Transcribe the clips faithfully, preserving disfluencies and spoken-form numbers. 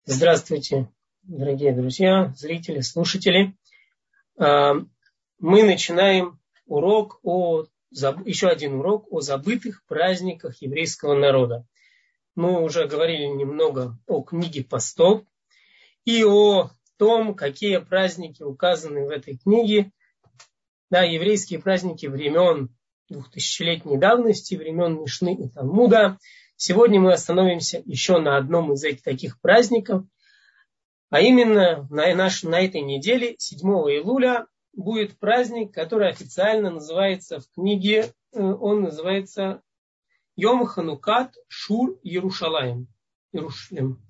Здравствуйте, дорогие друзья, зрители, слушатели. Мы начинаем урок о, еще один урок о забытых праздниках еврейского народа. Мы уже говорили немного о книге постов и о том, какие праздники указаны в этой книге. Да, еврейские праздники времен двухтысячелетней давности, времен Мишны и Талмуда. Сегодня мы остановимся еще на одном из этих таких праздников, а именно на, наш, на этой неделе, седьмого июля, будет праздник, который официально называется в книге, он называется Йом Ханукат Шур Иерушалаим. Иерушалим.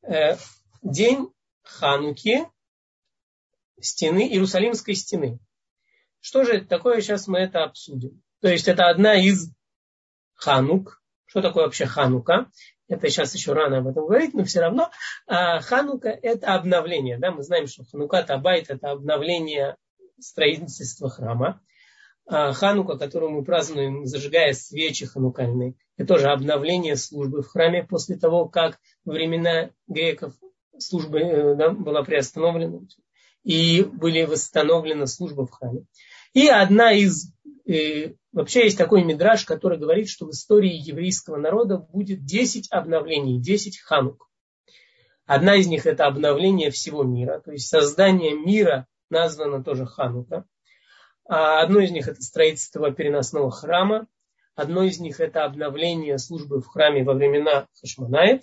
День Хануки, стены, Иерусалимской стены. Что же это такое? Сейчас мы это обсудим. То есть это одна из Ханук. Что такое вообще Ханука? Это сейчас еще рано об этом говорить, но все равно. А Ханука – это обновление. Да? Мы знаем, что Ханукат Абайт – это обновление строительства храма. А Ханука, которую мы празднуем, зажигая свечи ханукальные, это тоже обновление службы в храме после того, как во времена греков служба да, была приостановлена и были восстановлена служба в храме. И одна из... Вообще есть такой мидраш, который говорит, что в истории еврейского народа будет десять обновлений, десять ханук. Одна из них это обновление всего мира, то есть создание мира названо тоже Ханука. А одно из них это строительство переносного храма. Одно из них это обновление службы в храме во времена Хашмонаев.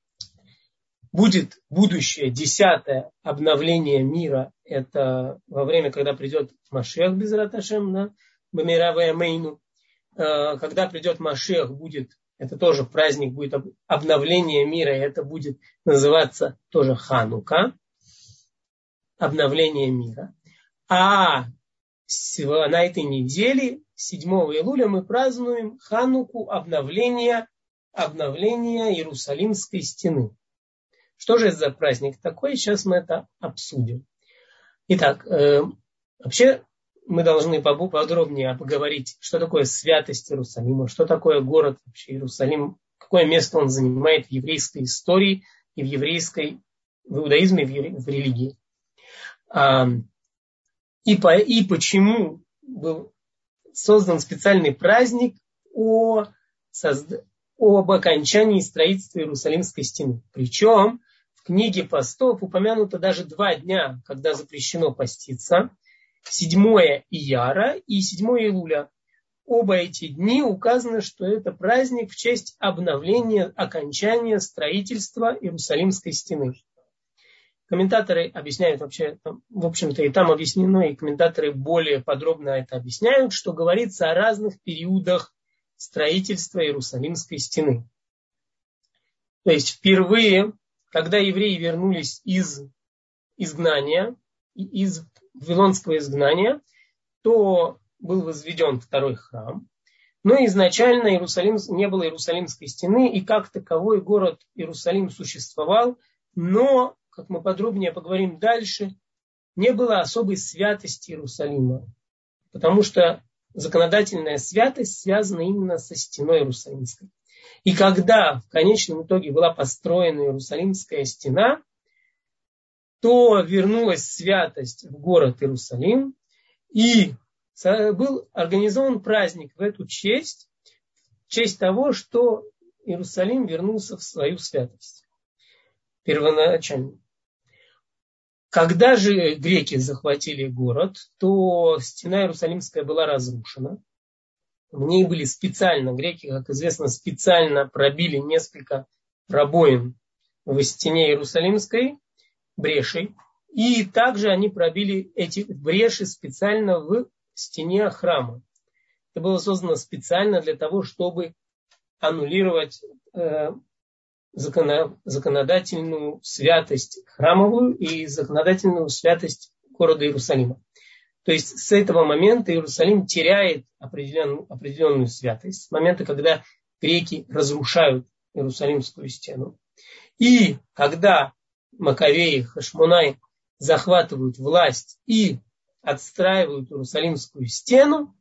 Будет будущее десятое обновление мира, это во время, когда придет Машиах Безрат Ашем, да, Бамиравая Мейну. Когда придет Машиах, будет, это тоже праздник, будет обновление мира, и это будет называться тоже Ханука, обновление мира. А на этой неделе, седьмого июля, мы празднуем Хануку, обновление, обновление Иерусалимской стены. Что же это за праздник такой? Сейчас мы это обсудим. Итак, э, вообще мы должны подробнее поговорить, что такое святость Иерусалима, что такое город вообще Иерусалим, какое место он занимает в еврейской истории и в еврейской, в иудаизме, и в религии. А, и, по, и почему был создан специальный праздник о, созда, об окончании строительства Иерусалимской стены. Причем в книге постов упомянуто даже два дня, когда запрещено поститься. седьмое Ияра и седьмое Илуля. Оба эти дни указано, что это праздник в честь обновления, окончания строительства Иерусалимской стены. Комментаторы объясняют вообще, там, в общем-то и там объяснено, и комментаторы более подробно это объясняют, что говорится о разных периодах строительства Иерусалимской стены. То есть впервые, когда евреи вернулись из изгнания, из Вавилонского изгнания, то был возведен второй храм. Но изначально Иерусалим, не было Иерусалимской стены, и как таковой город Иерусалим существовал, но, как мы подробнее поговорим дальше, не было особой святости Иерусалима, потому что законодательная святость связана именно со стеной Иерусалимской. И когда в конечном итоге была построена Иерусалимская стена, то вернулась святость в город Иерусалим, и был организован праздник в эту честь, в честь того, что Иерусалим вернулся в свою святость первоначально. Когда же греки захватили город, то стена Иерусалимская была разрушена. В ней были специально, греки, как известно, специально пробили несколько пробоин в стене Иерусалимской, брешей. И также они пробили эти бреши специально в стене храма. Это было создано специально для того, чтобы аннулировать э, законо, законодательную святость храмовую и законодательную святость города Иерусалима. То есть с этого момента Иерусалим теряет определенную, определенную святость. С момента, когда греки разрушают Иерусалимскую стену. И когда Маковеи, Хашмонай захватывают власть и отстраивают Иерусалимскую стену,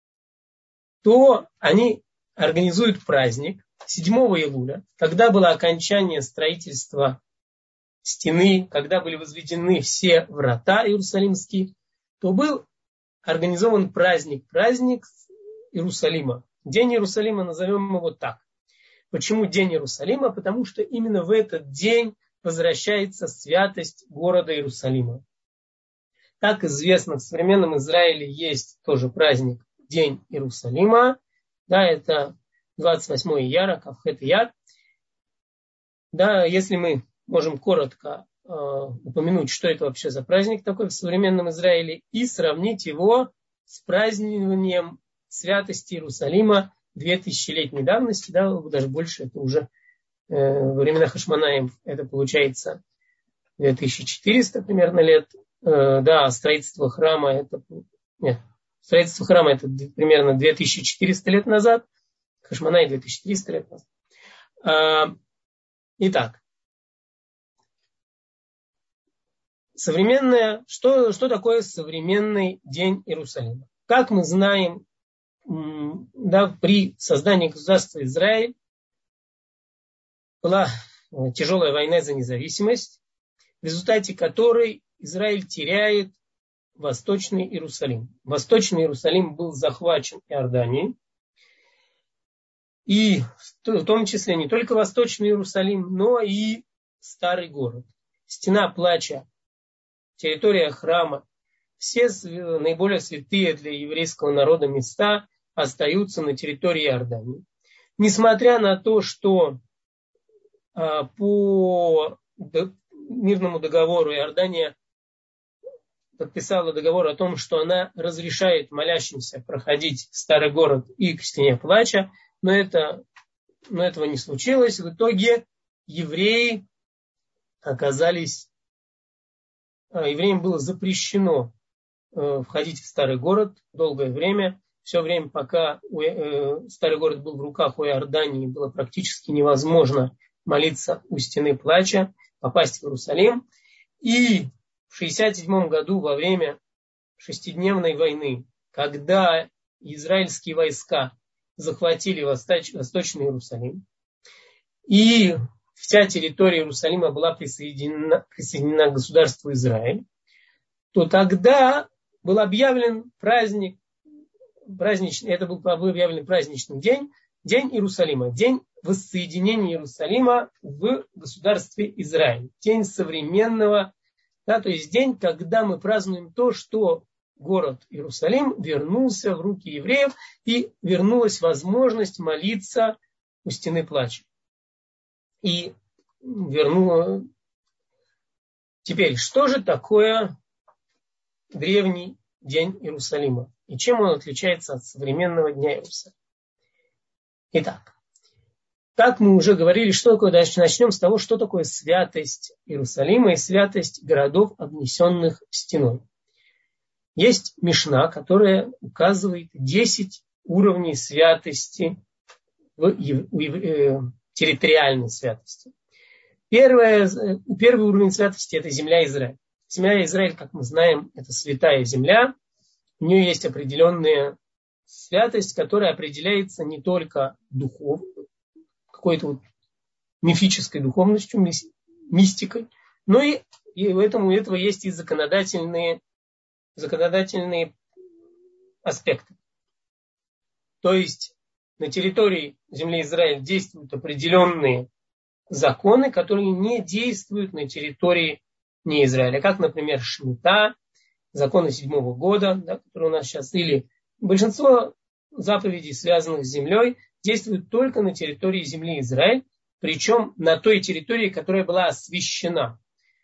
то они организуют праздник седьмого Илуля, когда было окончание строительства стены, когда были возведены все врата иерусалимские, то был организован праздник, праздник Иерусалима. День Иерусалима, назовем его так. Почему День Иерусалима? Потому что именно в этот день возвращается святость города Иерусалима. Как известно, в современном Израиле есть тоже праздник День Иерусалима. Да, это двадцать восьмого ияра, Кавхет Ияр. Да, если мы можем коротко э, упомянуть, что это вообще за праздник такой в современном Израиле, и сравнить его с празднованием святости Иерусалима две тысячелетней давности, да, даже больше, это уже э, во времена Хашмонаим, это получается две тысячи четыреста примерно лет. Э, да, строительство храма это, нет, строительство храма это примерно две тысячи четыреста лет назад, Хашмонай две тысячи триста лет назад. Э, итак, современное, что, что такое современный день Иерусалима? Как мы знаем, да, при создании государства Израиль была тяжелая война за независимость, в результате которой Израиль теряет Восточный Иерусалим. Восточный Иерусалим был захвачен Иорданией, и в том числе не только Восточный Иерусалим, но и Старый город. Стена плача, территория храма, все наиболее святые для еврейского народа места остаются на территории Иордании. Несмотря на то, что а, по мирному договору Иордания подписала договор о том, что она разрешает молящимся проходить в Старый город и к стене плача, но, это, но этого не случилось. В итоге евреи оказались, евреям было запрещено входить в Старый город долгое время. Все время, пока Старый город был в руках у Иордании, было практически невозможно молиться у стены плача, попасть в Иерусалим. И в шестьдесят седьмом году, во время шестидневной войны, когда израильские войска захватили Восточный Иерусалим, и вся территория Иерусалима была присоединена, присоединена к государству Израиль, то тогда был объявлен праздник, праздничный, это был объявлен праздничный день, День Иерусалима, день воссоединения Иерусалима в государстве Израиль, день современного, да, то есть день, когда мы празднуем то, что город Иерусалим вернулся в руки евреев и вернулась возможность молиться у стены плача. И вернула. Теперь, что же такое древний день Иерусалима? И чем он отличается от современного дня Иерусалима? Итак, как мы уже говорили, что такое, дальше начнем с того, что такое святость Иерусалима и святость городов, обнесенных стеной. Есть Мишна, которая указывает десять уровней святости, в, э, территориальной святости. Первое, первый уровень святости – это земля Израиль. Земля Израиль, как мы знаем, это святая земля. У нее есть определенная святость, которая определяется не только духов, какой-то вот мифической духовностью, мистикой, но и, и у этого, у этого есть и законодательные, законодательные аспекты. То есть на территории земли Израиль действуют определенные законы, которые не действуют на территории не Израиля. Как, например, Шмита, законы седьмого года, да, которые у нас сейчас, или большинство заповедей, связанных с землей, действуют только на территории земли Израиль, причем на той территории, которая была освящена.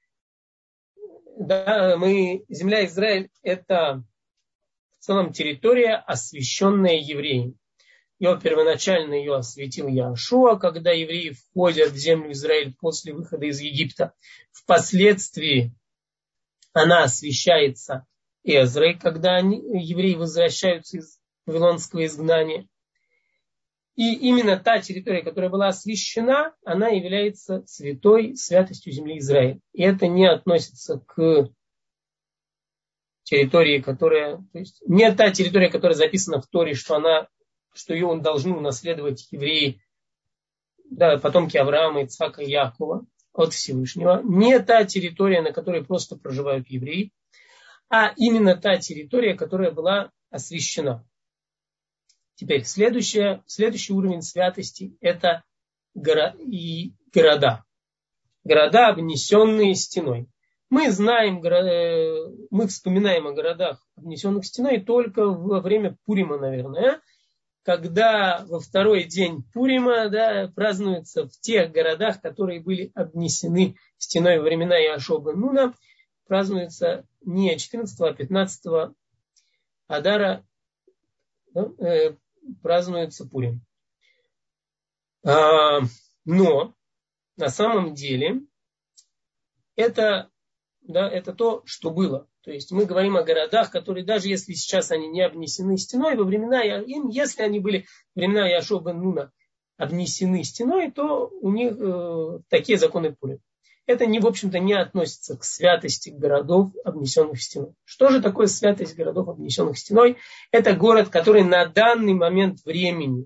Да, мы, земля Израиль – это в целом территория, освященная евреями. Ее первоначально ее осветил Яшуа, когда евреи входят в землю Израиль после выхода из Египта. Впоследствии она освящается Эзрой, когда они, евреи возвращаются из вавилонского изгнания. И именно та территория, которая была освящена, она является святой святостью земли Израиль. И это не относится к территории, которая... То есть не та территория, которая записана в Торе, что она, что ее должны унаследовать евреи, да, потомки Авраама, Ицхака и Якова. от Всевышнего. Не та территория, на которой просто проживают евреи, а именно та территория, которая была освящена. Теперь следующее, следующий уровень святости – это горо- и города. Города, обнесенные стеной. Мы знаем, мы вспоминаем о городах, обнесенных стеной, только во время Пурима, наверное, когда во второй день Пурима, да, празднуется в тех городах, которые были обнесены стеной во времена Яшуа бен Нуна, празднуется не четырнадцатого, а пятнадцатого Адара, да, э, празднуется Пурим. А, но на самом деле это, да, это то, что было. То есть мы говорим о городах, которые даже если сейчас они не обнесены стеной, во времена, им, если они были во времена Яшуа бен Нуна обнесены стеной, то у них э, такие законы Пурим. Это, не, в общем-то, не относится к святости городов, обнесенных стеной. Что же такое святость городов, обнесенных стеной? Это город, который на данный момент времени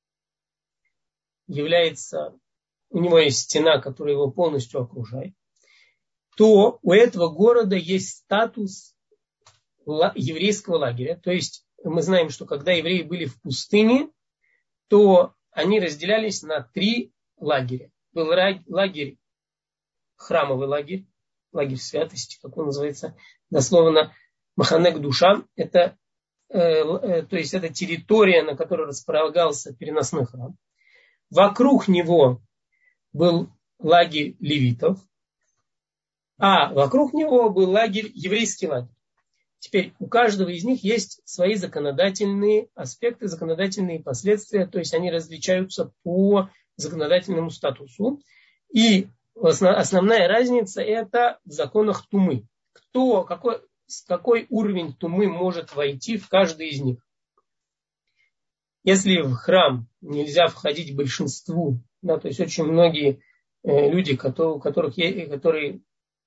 является, у него есть стена, которая его полностью окружает. То у этого города есть статус еврейского лагеря. То есть мы знаем, что когда евреи были в пустыне, то они разделялись на три лагеря. Был лагерь, храмовый лагерь, лагерь святости, как он называется, дословно Маханек душа. Это, э, э, то есть это территория, на которой располагался переносной храм. Вокруг него был лагерь левитов, а вокруг него был лагерь, еврейский лагерь. Теперь у каждого из них есть свои законодательные аспекты, законодательные последствия, то есть они различаются по законодательному статусу. И основная разница это в законах тумы. Кто, какой, какой уровень тумы может войти в каждый из них. Если в храм нельзя входить большинству, да, то есть очень многие э, люди, которые, которых, которые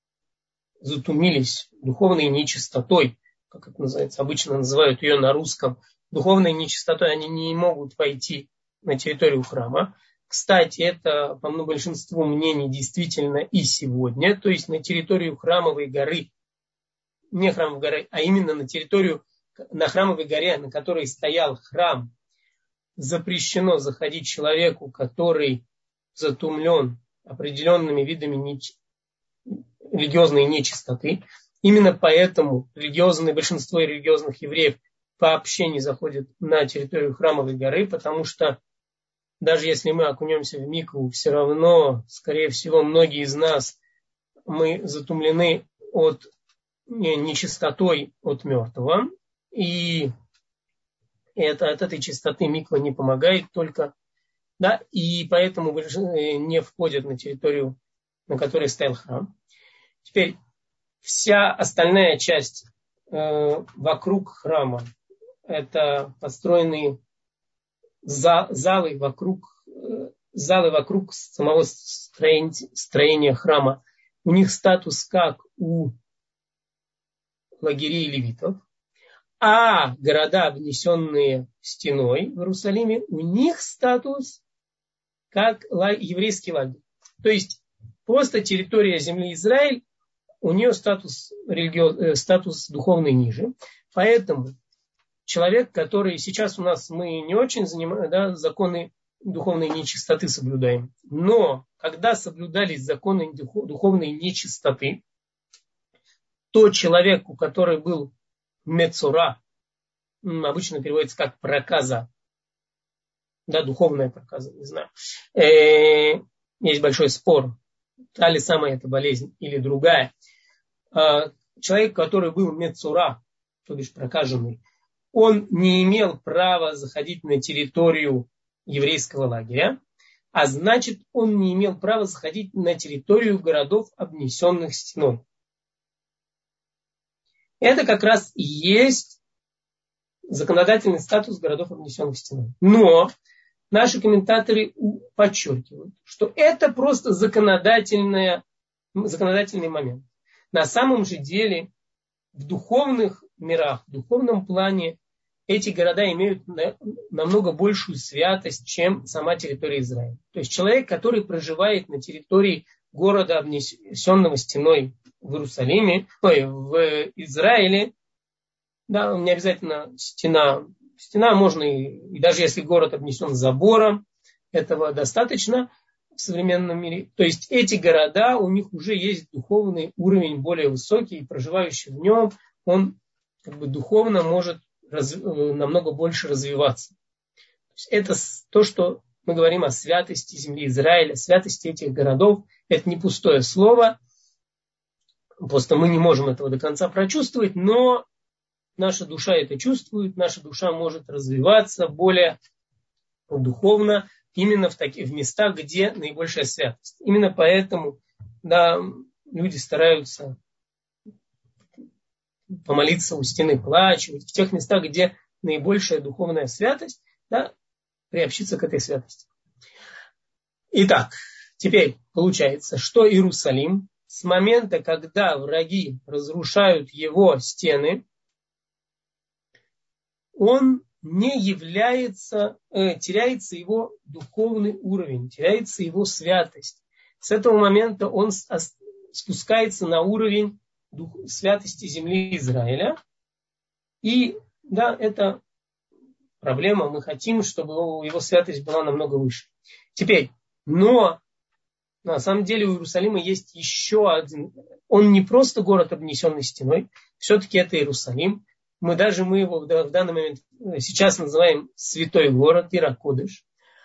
затумились духовной нечистотой, как это называется, обычно называют ее на русском, духовной нечистотой, они не могут войти на территорию храма. Кстати, это по большинству мнений действительно и сегодня, то есть на территорию Храмовой горы, не Храмовой горы, а именно на территорию, на Храмовой горе, на которой стоял храм, запрещено заходить человеку, который затумлен определенными видами неч... религиозной нечистоты. Именно поэтому религиозные, большинство религиозных евреев вообще не заходят на территорию Храмовой горы, потому что даже если мы окунемся в микву, все равно, скорее всего, многие из нас, мы затумлены от нечистотой от мертвого. И это, от этой чистоты миква не помогает только. Да, и поэтому не входят на территорию, на которой стоял храм. Теперь вся остальная часть э, вокруг храма, это построенные за, залы вокруг, э, залы вокруг самого строения, строения храма. У них статус как у лагерей левитов. А города, обнесенные стеной в Иерусалиме, у них статус как еврейский лагерь. То есть просто территория земли Израиль, у нее статус, религио... статус духовный ниже. Поэтому человек, который сейчас у нас мы не очень занимаем, да, законы духовной нечистоты соблюдаем. Но когда соблюдались законы духовной нечистоты, то человек, у которого был мецура, обычно переводится как проказа, да, духовная проказа, не знаю. Э, есть большой спор, та ли самая эта болезнь или другая. Э, человек, который был мецура, то бишь прокаженный, он не имел права заходить на территорию еврейского лагеря, а значит, он не имел права заходить на территорию городов, обнесенных стеной. Это как раз и есть законодательный статус городов, обнесенных стеной. Но наши комментаторы подчеркивают, что это просто законодательный, законодательный момент. На самом же деле в духовных мирах, в духовном плане эти города имеют намного большую святость, чем сама территория Израиля. То есть человек, который проживает на территории города, обнесенного стеной в Иерусалиме, ой, в Израиле, да, не обязательно стена, стена можно, и, и даже если город обнесен забором, этого достаточно в современном мире. То есть эти города, у них уже есть духовный уровень более высокий, и проживающий в нем, он как бы духовно может раз, намного больше развиваться. То есть это то, что мы говорим о святости земли Израиля, святости этих городов. Это не пустое слово, просто мы не можем этого до конца прочувствовать, но наша душа это чувствует, наша душа может развиваться более духовно именно в таких в местах, где наибольшая святость. Именно поэтому, да, люди стараются помолиться у стены плача, в тех местах, где наибольшая духовная святость, да, приобщиться к этой святости. Итак, теперь получается, что Иерусалим с момента, когда враги разрушают его стены, он не является, э, теряется его духовный уровень, теряется его святость. С этого момента он спускается на уровень дух, святости земли Израиля. И да, это проблема. Мы хотим, чтобы его святость была намного выше. Теперь, но на самом деле у Иерусалима есть еще один. Он не просто город, обнесенный стеной. Все-таки это Иерусалим. Мы даже мы его в данный момент сейчас называем святой город Ир ха-Кодеш.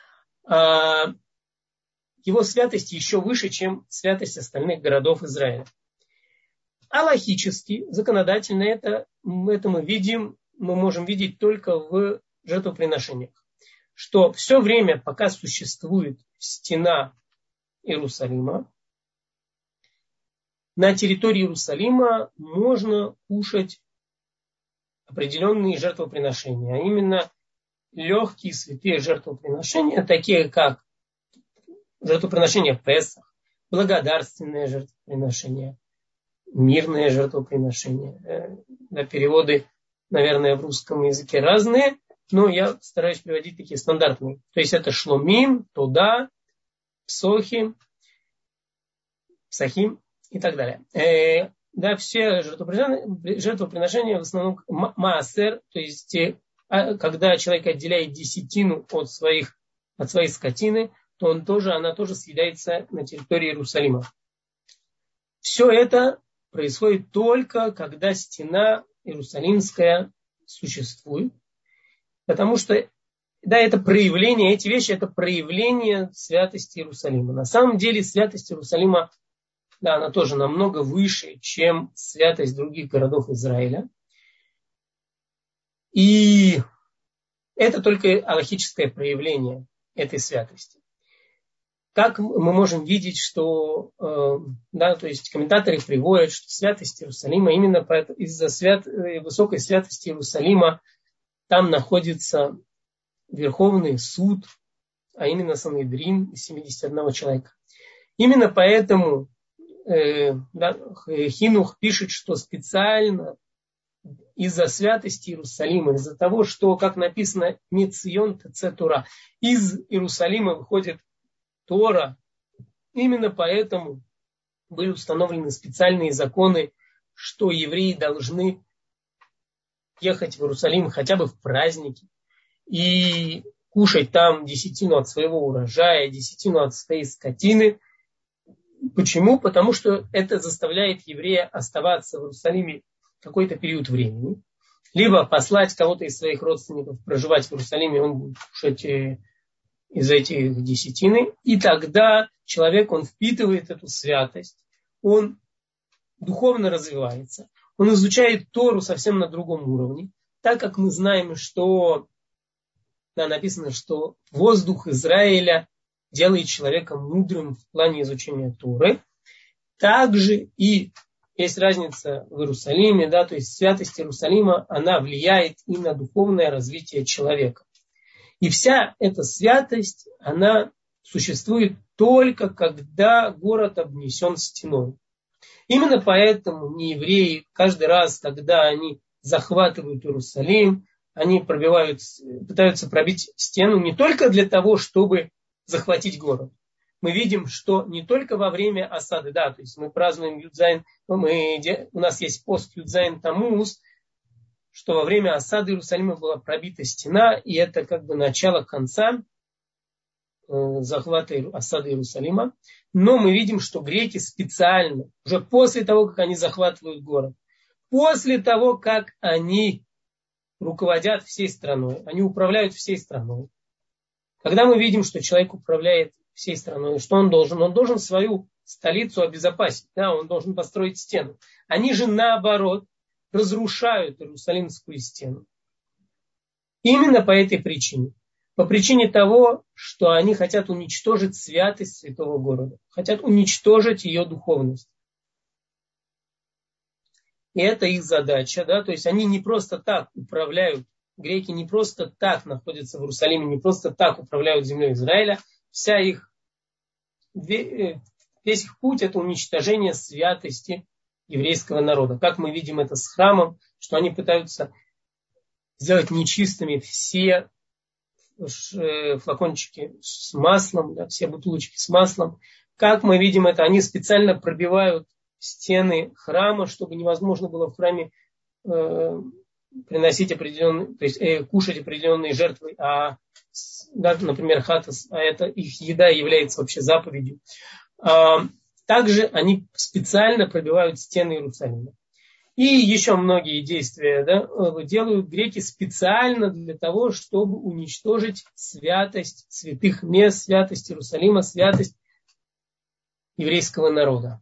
Его святость еще выше, чем святость остальных городов Израиля. Алахически, законодательно это, это мы видим, мы можем видеть только в жертвоприношениях. Что все время, пока существует стена Иерусалима, на территории Иерусалима можно кушать определенные жертвоприношения, а именно легкие святые жертвоприношения, такие как жертвоприношение Песах, благодарственное жертвоприношение, мирное жертвоприношение. Да, переводы, наверное, в русском языке разные, но я стараюсь приводить такие стандартные. То есть это шломим, туда, псохим, псахим и так далее. Э, да, все жертвоприношения, жертвоприношения в основном маасер, то есть когда человек отделяет десятину от, своих, от своей скотины, то он тоже, она тоже съедается на территории Иерусалима. Все это происходит только, когда стена Иерусалимская существует. Потому что, да, это проявление, эти вещи, это проявление святости Иерусалима. На самом деле святость Иерусалима, да, она тоже намного выше, чем святость других городов Израиля. И это только алахическое проявление этой святости. Как мы можем видеть, что, э, да, то есть комментаторы приводят, что святость Иерусалима, именно из-за свят, высокой святости Иерусалима, там находится Верховный суд, а именно Санедрин из семидесяти одного человека. Именно поэтому э, да, Хинух пишет, что специально из-за святости Иерусалима, из-за того, что, как написано, Мицион Теце Тора, из Иерусалима выходит Тора, именно поэтому были установлены специальные законы, что евреи должны ехать в Иерусалим хотя бы в праздники и кушать там десятину от своего урожая, десятину от своей скотины. Почему? Потому что это заставляет еврея оставаться в Иерусалиме какой-то период времени, либо послать кого-то из своих родственников проживать в Иерусалиме, он будет кушать из этих десятины, и тогда человек, он впитывает эту святость, он духовно развивается, он изучает Тору совсем на другом уровне, так как мы знаем, что да, написано, что воздух Израиля делает человека мудрым в плане изучения Торы. Также и есть разница в Иерусалиме, да, то есть святость Иерусалима, она влияет и на духовное развитие человека. И вся эта святость, она существует только когда город обнесен стеной. Именно поэтому неевреи каждый раз, когда они захватывают Иерусалим, они пробивают, пытаются пробить стену не только для того, чтобы захватить город, мы видим, что не только во время осады, да, то есть мы празднуем Юдзайн, мы, у нас есть пост Юдзайн Тамуз, что во время осады Иерусалима была пробита стена, и это как бы начало конца э, захвата осады Иерусалима. Но мы видим, что греки специально, уже после того, как они захватывают город, после того, как они руководят всей страной, они управляют всей страной. Когда мы видим, что человек управляет всей страной, что он должен? Он должен свою столицу обезопасить, да, он должен построить стену. Они же наоборот разрушают Иерусалимскую стену. Именно по этой причине. По причине того, что они хотят уничтожить святость святого города. Хотят уничтожить ее духовность. И это их задача, да, то есть они не просто так управляют, греки не просто так находятся в Иерусалиме, не просто так управляют землей Израиля. Вся их, весь их путь это уничтожение святости еврейского народа. Как мы видим это с храмом, что они пытаются сделать нечистыми все флакончики с маслом, да, все бутылочки с маслом. Как мы видим это, они специально пробивают стены храма, чтобы невозможно было в храме э, приносить определенные, то есть э, кушать определенные жертвы, а, да, например, хатас, а это их еда является вообще заповедью. А, также они специально пробивают стены Иерусалима. И еще многие действия, да, делают греки специально для того, чтобы уничтожить святость святых мест, святость Иерусалима, святость еврейского народа.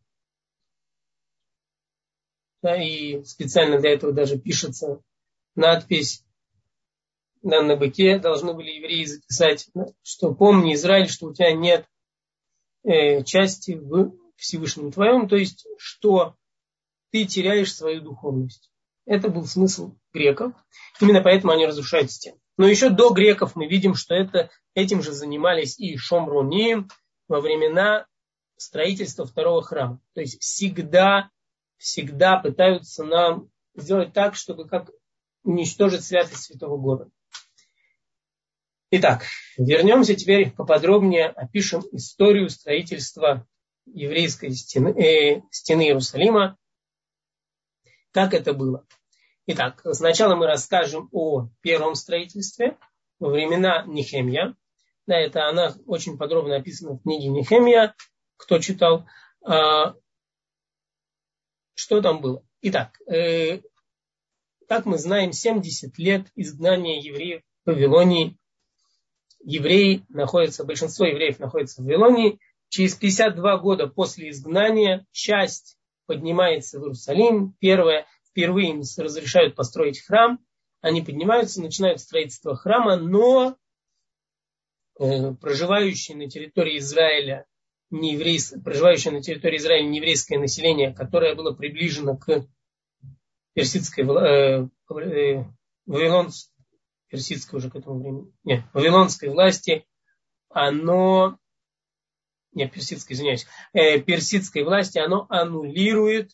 Да, и специально для этого даже пишется надпись, да, на быке должны были евреи записать, что помни, Израиль, что у тебя нет э, части в Всевышнем твоем, то есть что ты теряешь свою духовность. Это был смысл греков. Именно поэтому они разрушают стену. Но еще до греков мы видим, что это, этим же занимались и шомроним во времена строительства второго храма. То есть всегда, всегда пытаются нам сделать так, чтобы как уничтожить святость святого города. Итак, вернемся теперь поподробнее, опишем историю строительства еврейской стены, э, стены Иерусалима. Как это было? Итак, сначала мы расскажем о первом строительстве во времена Нехемия. Да, это она очень подробно описана в книге Нехемия. Кто читал? А, что там было? Итак, э, как мы знаем, семьдесят лет изгнания евреев в Вавилонии. Евреи находятся, большинство евреев находится в Вавилонии. Через пятьдесят два года после изгнания часть поднимается в Иерусалим. Первое, впервые им разрешают построить храм. Они поднимаются, начинают строительство храма, но э, проживающие на территории Израиля, не еврейс, проживающее на территории Израиля нееврейское население, которое было приближено к персидской, э, э, вавилонской, персидской уже к этому времени, нет, вавилонской власти, оно, нет, персидской, извиняюсь, э, персидской власти, оно аннулирует,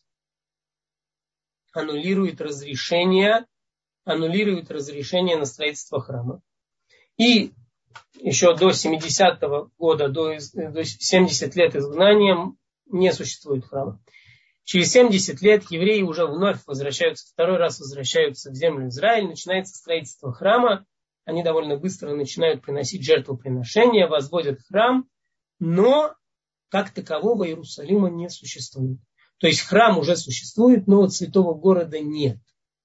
аннулирует разрешение, аннулирует разрешение на строительство храма. И еще до семидесятого года, до, до семьдесят лет изгнания не существует храма. Через семьдесят лет евреи уже вновь возвращаются, второй раз возвращаются в землю Израиль, начинается строительство храма, они довольно быстро начинают приносить жертвоприношения, возводят храм, но как такового Иерусалима не существует. То есть храм уже существует, но вот святого города нет.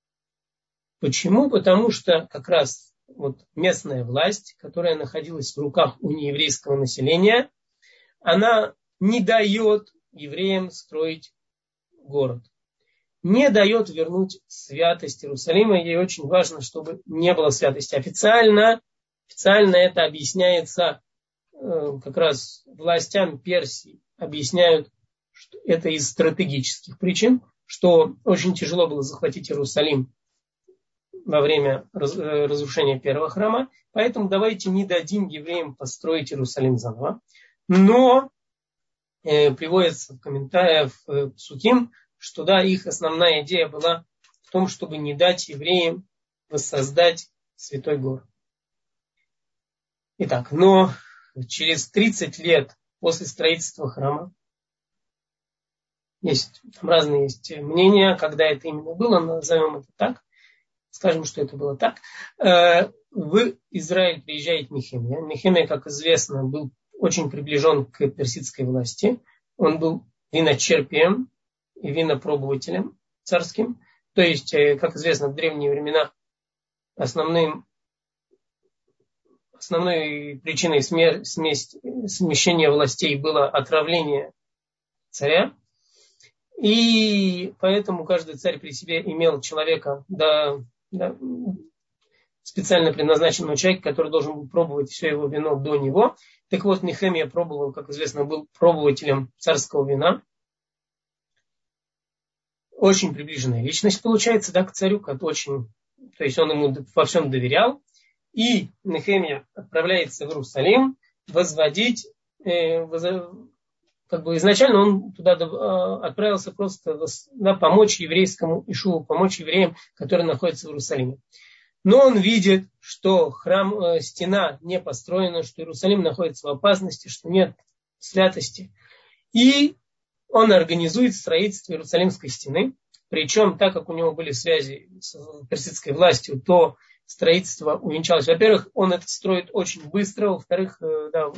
Почему? Потому что как раз вот местная власть, которая находилась в руках у нееврейского населения, она не дает евреям строить город. Не дает вернуть святость Иерусалима. Ей очень важно, чтобы не было святости. Официально, официально это объясняется э, как раз властям Персии. Объясняют, что это из стратегических причин, что очень тяжело было захватить Иерусалим во время раз, э, разрушения первого храма. Поэтому давайте не дадим евреям построить Иерусалим заново. Но э, приводится в комментариях в Псуким, что да, их основная идея была в том, чтобы не дать евреям воссоздать святой город. Итак, но через тридцать лет после строительства храма. Есть там разные есть мнения, когда это именно было, назовем это так. Скажем, что это было так. В Израиль приезжает Нехемия. Нехемия, как известно, был очень приближен к персидской власти. Он был виночерпием и винопробователем царским. То есть, как известно, в древние времена основным, основной причиной смер- смесь, смещения властей было отравление царя. И поэтому каждый царь при себе имел человека, да, да, специально предназначенного человека, который должен был пробовать все его вино до него. Так вот, Нехемия пробовал, как известно, был пробователем царского вина. Очень приближенная личность получается, да, к царю, как очень, то есть он ему во всем доверял. И Нехемия отправляется в Иерусалим возводить, э, воз... как бы изначально он туда отправился просто да, помочь еврейскому Ишуву, помочь евреям, которые находятся в Иерусалиме. Но он видит, что храм, стена не построена, что Иерусалим находится в опасности, что нет святости. И он организует строительство Иерусалимской стены. Причем, так как у него были связи с персидской властью, то строительство увенчалось. Во-первых, он это строит очень быстро. Во-вторых, да,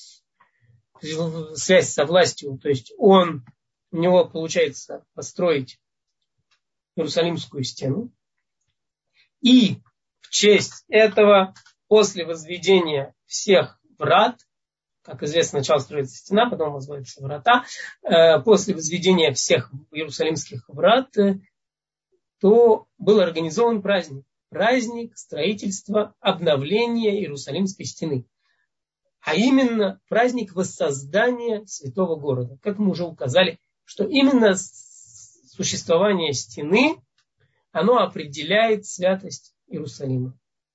связь со властью. То есть он, у него получается построить Иерусалимскую стену. И в честь этого, после возведения всех врат, как известно, сначала строится стена, потом возводятся врата, после возведения всех иерусалимских врат, то был организован праздник. Праздник строительства, обновления Иерусалимской стены. А именно праздник воссоздания святого города. Как мы уже указали, что именно существование стены, оно определяет святость Иерусалима.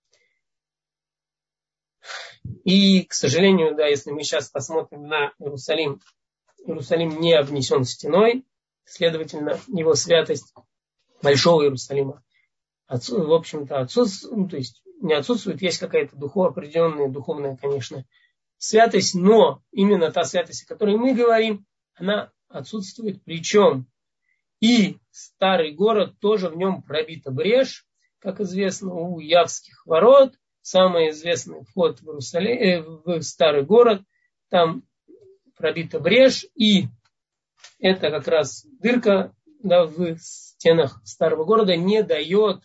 И, к сожалению, да, если мы сейчас посмотрим на Иерусалим, Иерусалим не обнесен стеной, следовательно, его святость Большого Иерусалима, в общем-то, отсутствует, ну, то есть не отсутствует, есть какая-то духов, определенная духовная, конечно, святость, но именно та святость, о которой мы говорим, она отсутствует, причем и старый город, тоже в нем пробита брешь, как известно, у Явских ворот, самый известный вход в, Иерусалим, в старый город, там пробита брешь, и это как раз дырка, да, в стенах старого города не дает,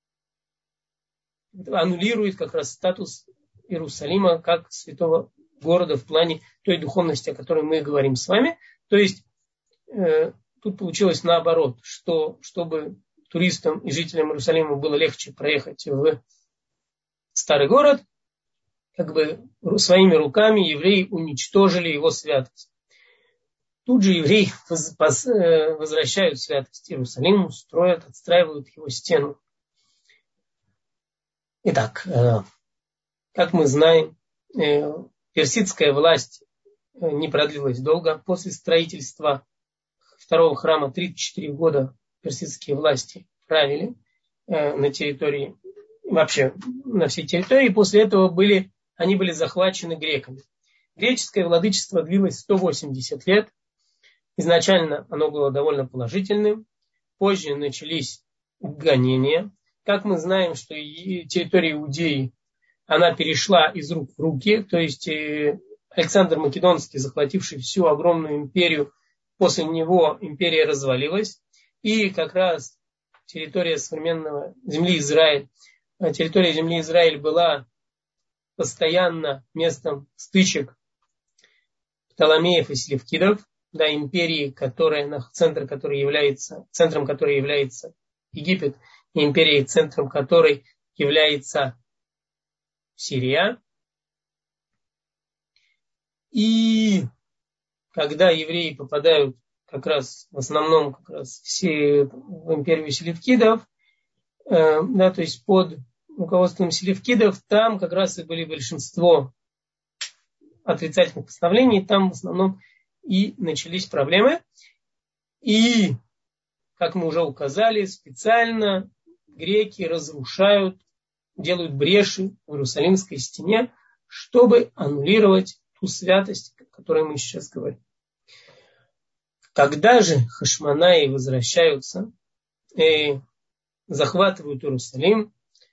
аннулирует как раз статус Иерусалима как святого города в плане той духовности, о которой мы говорим с вами. То есть э, тут получилось наоборот, что чтобы туристам и жителям Иерусалима было легче проехать в старый город, как бы своими руками евреи уничтожили его святость. Тут же евреи возвращают святость Иерусалиму, строят, отстраивают его стену. Итак, как мы знаем, персидская власть не продлилась долго. После строительства второго храма тридцать четыре года персидские власти правили на территории, вообще на всей территории. После этого были, они были захвачены греками. Греческое владычество длилось сто восемьдесят лет. Изначально оно было довольно положительным. Позже начались гонения. Как мы знаем, что территория Иудеи, она перешла из рук в руки. То есть Александр Македонский, захвативший всю огромную империю, после него империя развалилась. И как раз территория современного земли Израиль, территория земли Израиль была постоянно местом стычек Птоломеев и Селевкидов. Да, империи, которая, центр которой является, центром которой является Египет, и империей, центром которой является Сирия. И когда евреи попадают как раз в основном как раз все в империю Селевкидов, э, да, то есть под руководством Селевкидов, там как раз и были большинство отрицательных постановлений, там в основном и начались проблемы. И, как мы уже указали, специально греки разрушают, делают бреши в Иерусалимской стене, чтобы аннулировать ту святость, которой мы сейчас говорим. Когда же хашмонаи возвращаются и захватывают Иерусалим,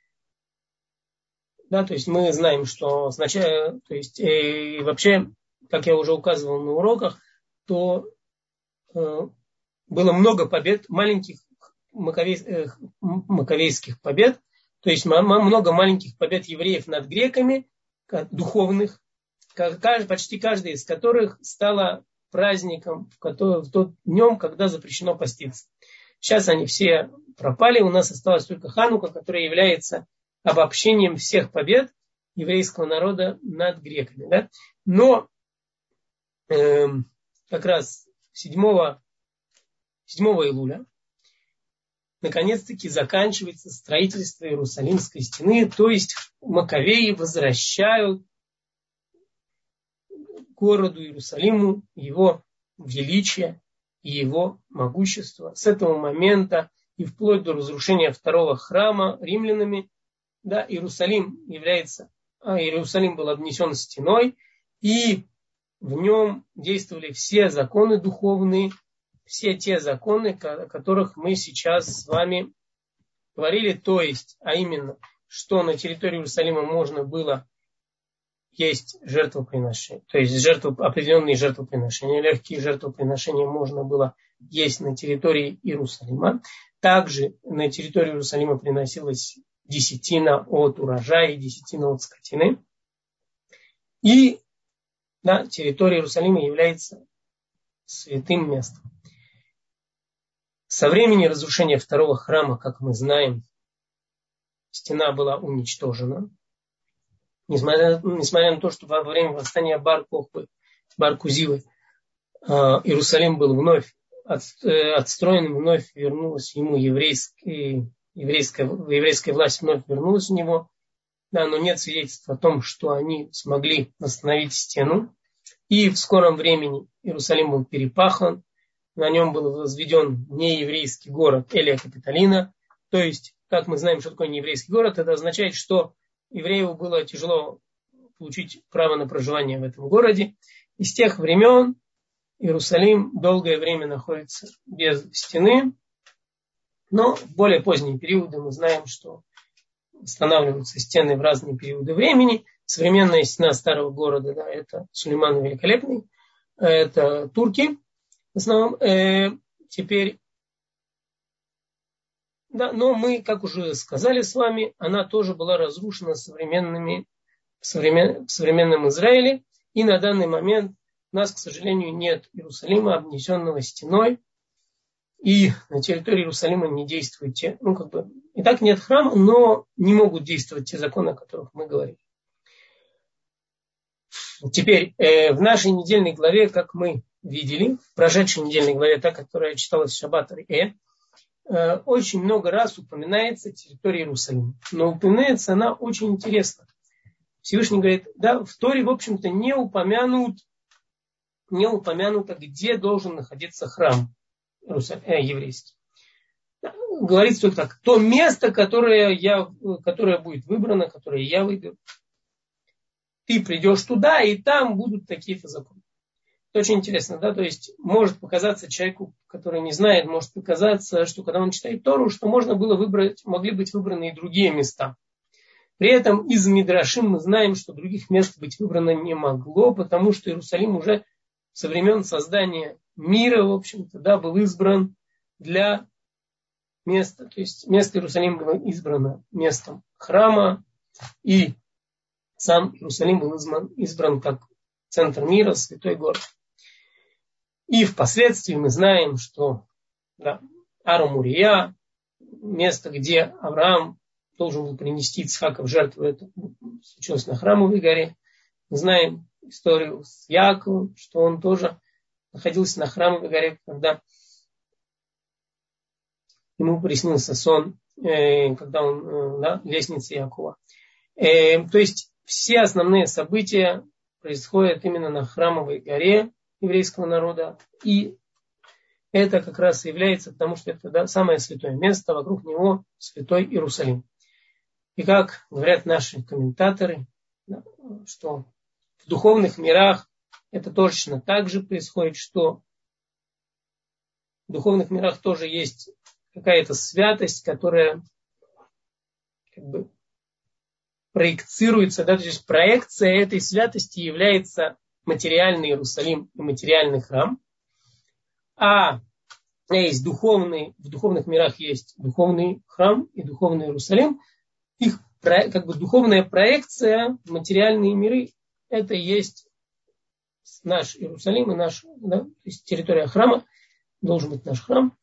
да, то есть мы знаем, что сначала, то есть и вообще, как я уже указывал на уроках, то э, было много побед, маленьких маковей, э, маковейских побед, то есть много маленьких побед евреев над греками, духовных, почти каждая из которых стала праздником в, который, в тот днем, когда запрещено поститься. Сейчас они все пропали, у нас осталась только Ханука, которая является обобщением всех побед еврейского народа над греками. Да? Но э, как раз седьмого Илуля наконец-таки заканчивается строительство Иерусалимской стены, то есть Маковеи возвращают городу Иерусалиму его величие и его могущество. С этого момента и вплоть до разрушения второго храма римлянами, да, Иерусалим является, а, Иерусалим был обнесен стеной, и в нем действовали все законы духовные, все те законы, о которых мы сейчас с вами говорили, то есть, а именно, что на территории Иерусалима можно было есть жертвоприношения, то есть жертву, определенные жертвоприношения, легкие жертвоприношения можно было есть на территории Иерусалима. Также на территории Иерусалима приносилась десятина от урожая и десятина от скотины. И да, территория Иерусалима является святым местом. Со времени разрушения второго храма, как мы знаем, стена была уничтожена. Несмотря, несмотря на то, что во время восстания Бар-Кохбы, Бар-Кузивы, Иерусалим был вновь отстроен, вновь вернулась ему еврейская, еврейская, еврейская власть, вновь вернулась у него. Да, но нет свидетельств о том, что они смогли восстановить стену. И в скором времени Иерусалим был перепахан. На нем был возведен нееврейский город Элия Капитолина. То есть, как мы знаем, что такое нееврейский город, это означает, что еврею было тяжело получить право на проживание в этом городе. И с тех времен Иерусалим долгое время находится без стены. Но в более поздние периоды мы знаем, что восстанавливаются стены в разные периоды времени. Современная стена старого города, да, это Сулейман Великолепный, это турки. В основном э, теперь, да, но мы, как уже сказали с вами, она тоже была разрушена современными, в, современ, в современном Израиле. И на данный момент у нас, к сожалению, нет Иерусалима, обнесенного стеной. И на территории Иерусалима не действуют те, ну как бы, и так нет храма, но не могут действовать те законы, о которых мы говорили. Теперь э, в нашей недельной главе, как мы видели, в прошедшей недельной главе, та, которая читалась в Шаббат Э, э, очень много раз упоминается территория Иерусалима. Но упоминается она очень интересно. Всевышний говорит, да, в Торе, в общем-то, не упомянут, не упомянуто, где должен находиться храм э, еврейский. Говорится только так, то место, которое, я, которое будет выбрано, которое я выберу. Ты придешь туда, и там будут такие-то законы. Это очень интересно, да, то есть может показаться человеку, который не знает, может показаться, что когда он читает Тору, что можно было выбрать, могли быть выбраны и другие места. При этом из Мидрашим мы знаем, что других мест быть выбрано не могло, потому что Иерусалим уже со времен создания мира, в общем-то, да, был избран для места, то есть место Иерусалима было избрано местом храма, и сам Иерусалим был избран, избран как центр мира, святой город. И впоследствии мы знаем, что да, Ар-Мурия, место, где Авраам должен был принести Ицхака в жертву, это случилось на Храмовой горе. Мы знаем историю с Яковом, что он тоже находился на Храмовой горе, когда ему приснился сон, э, когда он э, да, лестница Якова. Э, то есть все основные события происходят именно на Храмовой горе еврейского народа. И это как раз является, потому что это да, самое святое место, вокруг него святой Иерусалим. И как говорят наши комментаторы, да, что в духовных мирах это точно так же происходит, что в духовных мирах тоже есть какая-то святость, которая как бы проецируется, да, то есть проекция этой святости является материальный Иерусалим и материальный храм, а есть духовный, в духовных мирах есть духовный храм и духовный Иерусалим. Их как бы духовная проекция в материальные миры, это и есть наш Иерусалим и наш, да, то есть территория храма, должен быть наш храм.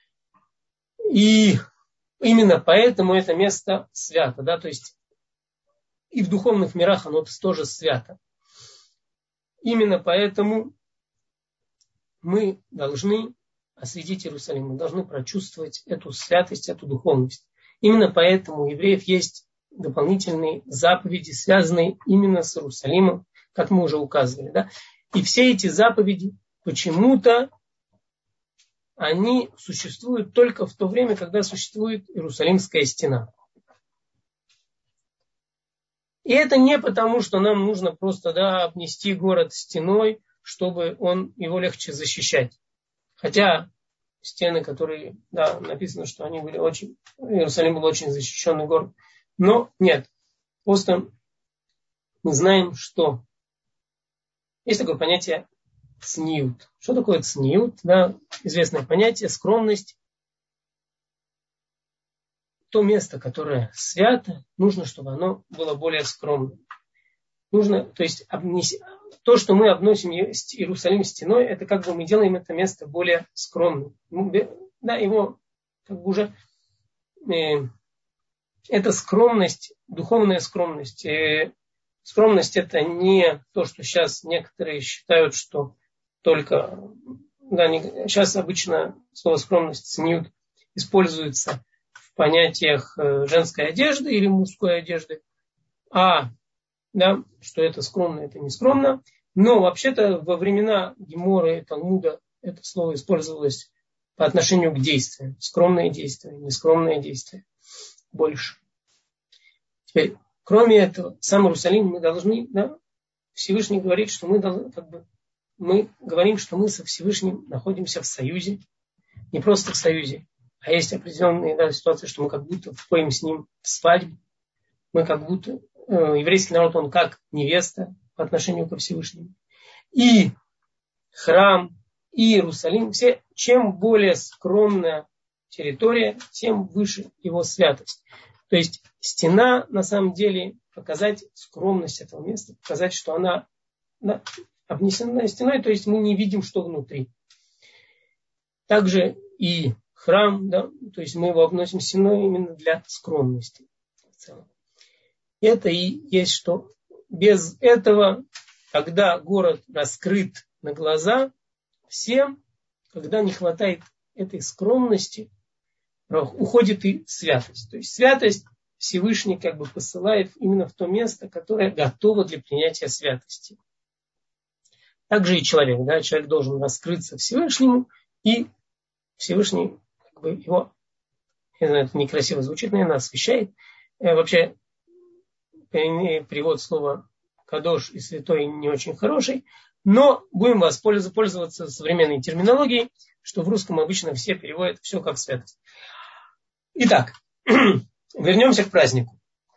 И именно поэтому это место свято, да, то есть и в духовных мирах оно тоже свято. Именно поэтому мы должны осветить Иерусалим, мы должны прочувствовать эту святость, эту духовность. Именно поэтому у евреев есть дополнительные заповеди, связанные именно с Иерусалимом, как мы уже указывали. Да? И все эти заповеди почему-то они существуют только в то время, когда существует Иерусалимская стена. И это не потому, что нам нужно просто, да, обнести город стеной, чтобы он, его легче защищать. Хотя стены, которые, да, написано, что они были очень, Иерусалим был очень защищенный город. Но нет, просто мы знаем, что есть такое понятие цниут. Что такое цниут? Да, известное понятие, скромность. То место, которое свято, нужно, чтобы оно было более скромным. Нужно, то есть обнес... то, что мы обносим Иерусалим стеной, это как бы мы делаем это место более скромным. Да, его как бы уже э, это скромность, духовная скромность. Э, скромность это не то, что сейчас некоторые считают, что только, да, не, сейчас обычно слово скромность, цниут, используется в понятиях женской одежды или мужской одежды, а да, что это скромно, это не скромно. Но вообще-то во времена Геморы и Талмуда это слово использовалось по отношению к действиям. Скромные действия, нескромные действия. Больше. Теперь, кроме этого, сам Иерусалим мы должны, да, Всевышний говорит, что мы должны, как бы, мы говорим, что мы со Всевышним находимся в союзе. Не просто в союзе, а есть определенные, да, ситуации, что мы как будто входим с ним в свадьбу. Мы как будто, э, еврейский народ, он как невеста по отношению ко Всевышнему. И храм, и Иерусалим, все, чем более скромная территория, тем выше его святость. То есть стена, на самом деле, показать скромность этого места, показать, что она, да, обнесена стеной, то есть мы не видим, что внутри. Также и храм, да, то есть мы его обносим стеной именно для скромности. В целом. Это и есть что. Без этого, когда город раскрыт на глаза всем, когда не хватает этой скромности, уходит и святость. То есть святость Всевышний как бы посылает именно в то место, которое готово для принятия святости. Также и человек. Да, человек должен раскрыться Всевышнему, и Всевышний как бы его, я знаю, это некрасиво звучит, наверное, освящает. Вообще перевод слова «кадош» и «святой» не очень хороший, но будем воспользоваться пользоваться современной терминологией, что в русском обычно все переводят все как святость. Итак, вернемся к празднику.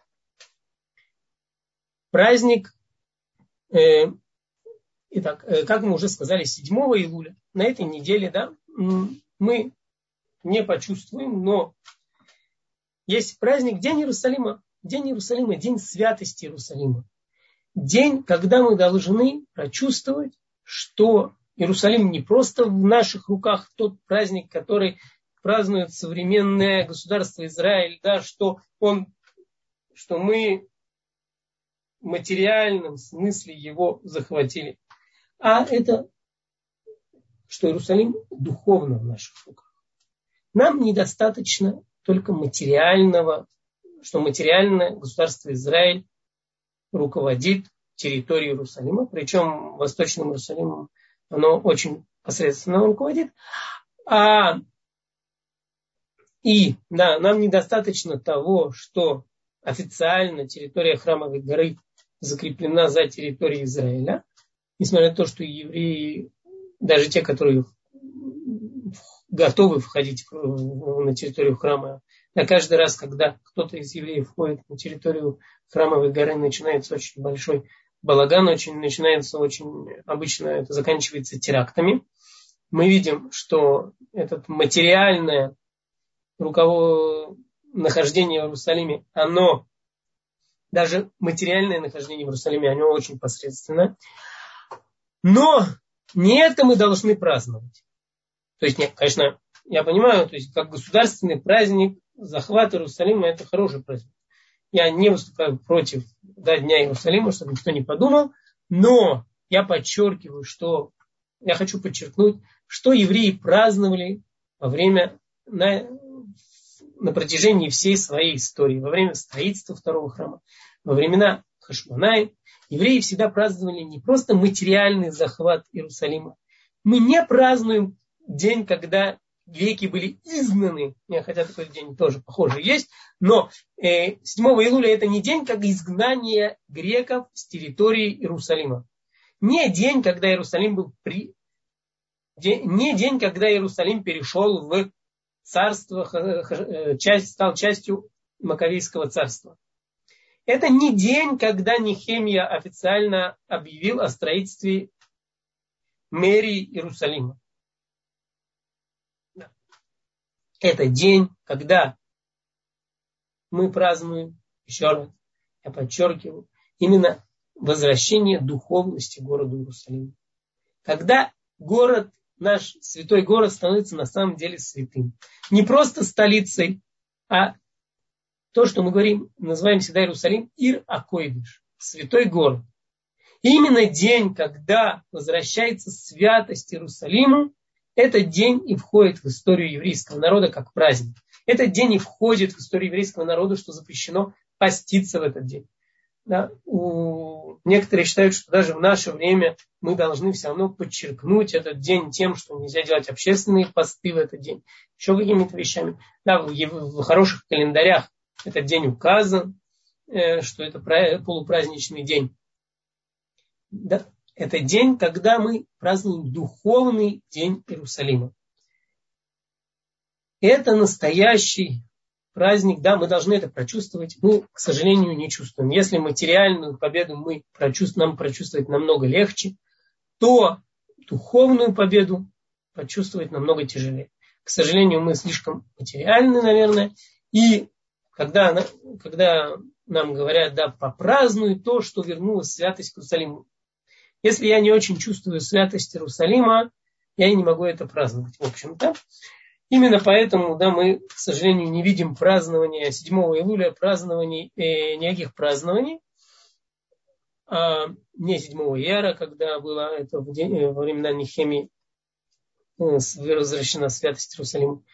Праздник, э, итак, э, как мы уже сказали, седьмого Илуля, на этой неделе, да, мы не почувствуем, но есть праздник День Иерусалима. День Иерусалима, день святости Иерусалима. День, когда мы должны прочувствовать, что Иерусалим не просто в наших руках, тот праздник, который празднует современное государство Израиль, да, что, он, что мы в материальном смысле его захватили. А это, что Иерусалим духовно в наших руках. Нам недостаточно только материального, что материальное государство Израиль руководит территорией Иерусалима, причем Восточным Иерусалимом оно очень посредственно руководит. А, и да, нам недостаточно того, что официально территория Храмовой горы закреплена за территорией Израиля. несмотря на то, что евреи, даже те, которые готовы входить на территорию храма, на каждый раз, когда кто-то из евреев входит на территорию храмовой горы, начинается очень большой балаган, очень, начинается очень, обычно это заканчивается терактами. Мы видим, что это материальное руководство, нахождение в Иерусалиме, оно, даже материальное нахождение в Иерусалиме, оно очень посредственно. Но не это мы должны праздновать. То есть, нет, конечно, я понимаю, то есть, как государственный праздник, захват Иерусалима, это хороший праздник. Я не выступаю против да, Дня Иерусалима, чтобы никто не подумал, но я подчеркиваю, что, я хочу подчеркнуть, что евреи праздновали во время, на, на протяжении всей своей истории, во время строительства второго храма, во времена Хашмонай, евреи всегда праздновали не просто материальный захват Иерусалима. Мы не празднуем день, когда греки были изгнаны, хотя такой день тоже похожий есть, но э, седьмого июля это не день, как изгнание греков с территории Иерусалима. Не день, когда Иерусалим был при... не день, когда Иерусалим перешел в царство, часть, стал частью Маковейского царства. Это не день, когда Нехемия официально объявил о строительстве мэрии Иерусалима. Это день, когда мы празднуем, еще раз, я подчеркиваю, именно возвращение духовности городу Иерусалим. Когда город, наш святой город, становится на самом деле святым. Не просто столицей, а то, что мы говорим, называем всегда Иерусалим, Ир-Акойдыш, святой город. И именно день, когда возвращается святость Иерусалиму, этот день и входит в историю еврейского народа как праздник. Этот день и входит в историю еврейского народа, что запрещено поститься в этот день. Да? У... Некоторые считают, что даже в наше время мы должны все равно подчеркнуть этот день тем, что нельзя делать общественные посты в этот день. Еще какими-то вещами. Да, в, в хороших календарях этот день указан, э, что это полупраздничный день. Да? Это день, когда мы празднуем духовный день Иерусалима. Это настоящий праздник, да, мы должны это прочувствовать. Мы, к сожалению, не чувствуем. Если материальную победу мы прочувствуем, нам прочувствовать намного легче, то духовную победу почувствовать намного тяжелее. К сожалению, мы слишком материальны, наверное. И когда, когда нам говорят, да, попразднуй то, что вернулась святость к Иерусалиму. Если я не очень чувствую святость Иерусалима, я и не могу это праздновать, в общем-то. Именно поэтому, да, мы, к сожалению, не видим празднования седьмого июля, празднований, э, никаких празднований. А не седьмого ияра, когда было это в день, во времена Нехемии э, возвращена святость Иерусалима.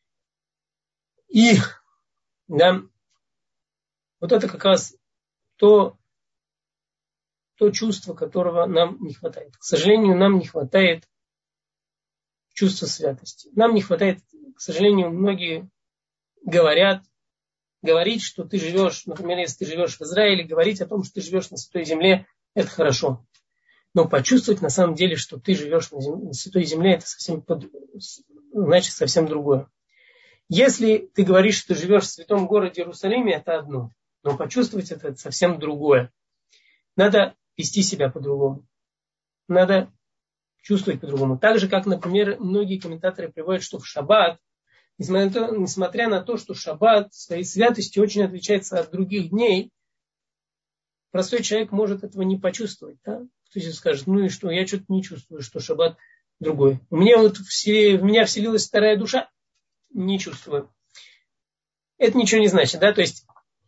И, да, вот это как раз то, то чувство, которого нам не хватает. К сожалению, нам не хватает чувства святости. Нам не хватает, к сожалению, многие говорят, говорить, что ты живешь, например, если ты живешь в Израиле, говорить о том, что ты живешь на Святой Земле, это хорошо. Но почувствовать на самом деле, что ты живешь на, земле, на Святой Земле, это совсем под, значит совсем другое. Если ты говоришь, что ты живешь в святом городе Иерусалиме, это одно. Но почувствовать это, это совсем другое. Надо вести себя по-другому. Надо чувствовать по-другому. Так же, как, например, многие комментаторы приводят, что в шаббат, несмотря на то, несмотря на то что шаббат своей святостью очень отличается от других дней, простой человек может этого не почувствовать. Да? Кто-то скажет, ну и что, я что-то не чувствую, что шаббат другой. У меня вот в, в меня вселилась вторая душа, не чувствую. Это ничего не значит, да, то есть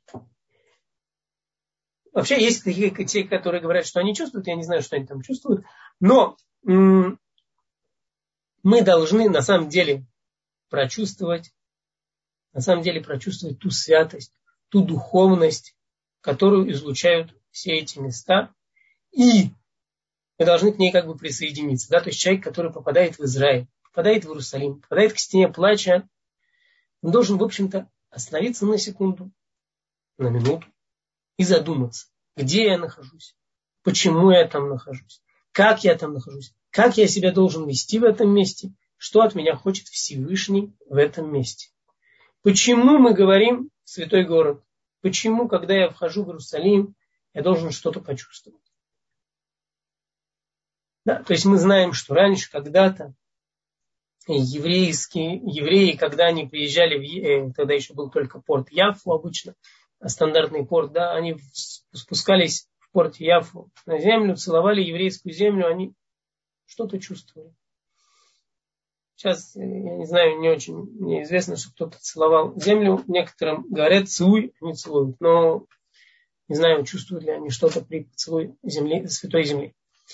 вообще есть такие, те, которые говорят, что они чувствуют, я не знаю, что они там чувствуют, но м- мы должны на самом деле прочувствовать, на самом деле прочувствовать ту святость, ту духовность, которую излучают все эти места, и мы должны к ней как бы присоединиться, да, то есть человек, который попадает в Израиль, попадает в Иерусалим, попадает к стене плача, он должен, в общем-то, остановиться на секунду, на минуту и задуматься, где я нахожусь, почему я там нахожусь, как я там нахожусь, как я себя должен вести в этом месте, что от меня хочет Всевышний в этом месте. Почему мы говорим святой город? Почему, когда я вхожу в Иерусалим, я должен что-то почувствовать? Да, то есть мы знаем, что раньше когда-то еврейские, евреи, когда они приезжали, в, тогда еще был только порт Яффу обычно, стандартный порт, да, они спускались в порт Яффу на землю, целовали еврейскую землю, они что-то чувствовали. Сейчас, я не знаю, не очень, мне известно, что кто-то целовал землю. Некоторым говорят, целуй, они целуют. Но не знаю, чувствуют ли они что-то при поцелуе земли, святой земли.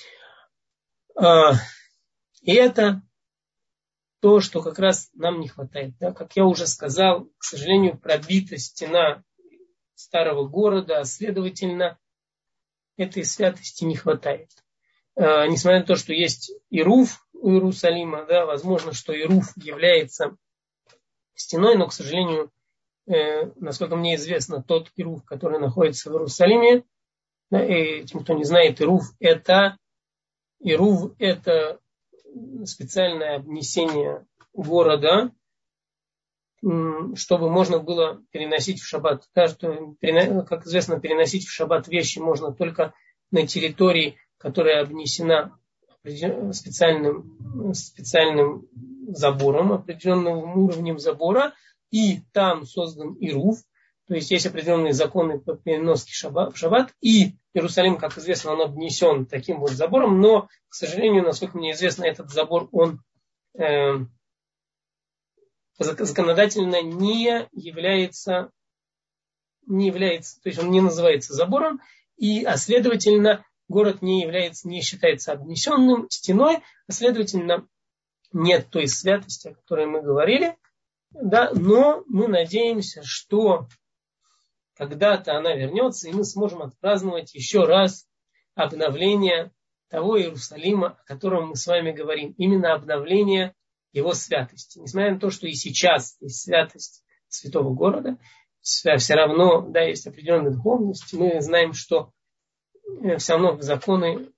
И это то, что как раз нам не хватает. Да? Как я уже сказал, к сожалению, пробита стена старого города, а следовательно, этой святости не хватает. Несмотря на то, что есть Ируф у Иерусалима, да, возможно, что Ируф является стеной, но, к сожалению, э, насколько мне известно, тот Ируф, который находится в Иерусалиме, да, и тем, кто не знает, Ируф это, Ируф это специальное обнесение города, чтобы можно было переносить в шаббат. Да, что, как известно, переносить в шаббат вещи можно только на территории, которая обнесена специальным, специальным забором, определенным уровнем забора, и там создан Ируф, то есть есть определенные законы по переноске в шаббат, и Иерусалим, как известно, он обнесен таким вот забором, но, к сожалению, насколько мне известно, этот забор, он э, законодательно не является, не является, то есть он не называется забором, и, а следовательно, город не является, не считается обнесенным стеной, а следовательно, нет той святости, о которой мы говорили, да, но мы надеемся, что когда-то она вернется, и мы сможем отпраздновать еще раз обновление того Иерусалима, о котором мы с вами говорим, именно обновление его святости. Несмотря на то, что и сейчас есть святость святого города, все равно, да, есть определенная духовность, мы знаем, что все равно законы,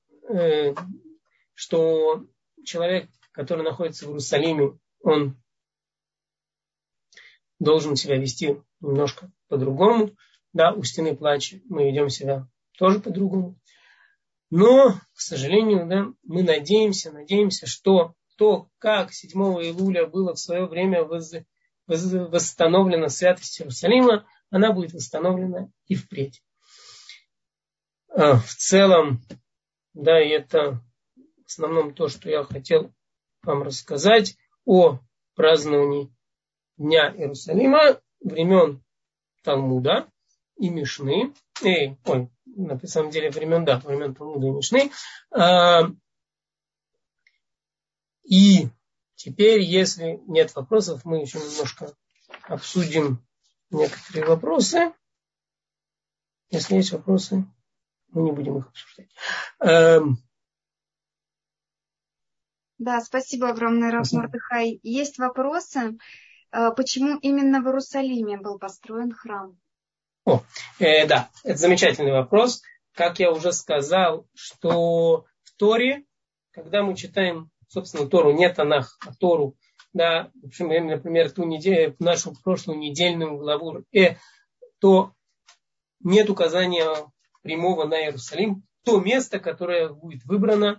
что человек, который находится в Иерусалиме, он должен себя вести немножко по-другому. Да, у стены плача мы ведем себя тоже по-другому. Но, к сожалению, да, мы надеемся, надеемся, что то, как седьмого Илуля было в свое время восстановлена святость Иерусалима, она будет восстановлена и впредь. В целом, да, и это в основном то, что я хотел вам рассказать о праздновании Дня Иерусалима времен Талмуда и Мишны. И, ой, на самом деле времен, да, времен Талмуда и Мишны. И теперь, если нет вопросов, мы еще немножко обсудим некоторые вопросы. Если есть вопросы, мы не будем их обсуждать. Да, спасибо огромное, Рав Мордехай. Есть вопросы, почему именно в Иерусалиме был построен храм? О, э, да, это замечательный вопрос. Как я уже сказал, что в Торе, когда мы читаем, собственно, Тору, не Танах, а Тору, да, например, ту неделю, нашу прошлую недельную главу, э, то нет указания прямого на Иерусалим, то место, которое будет выбрано.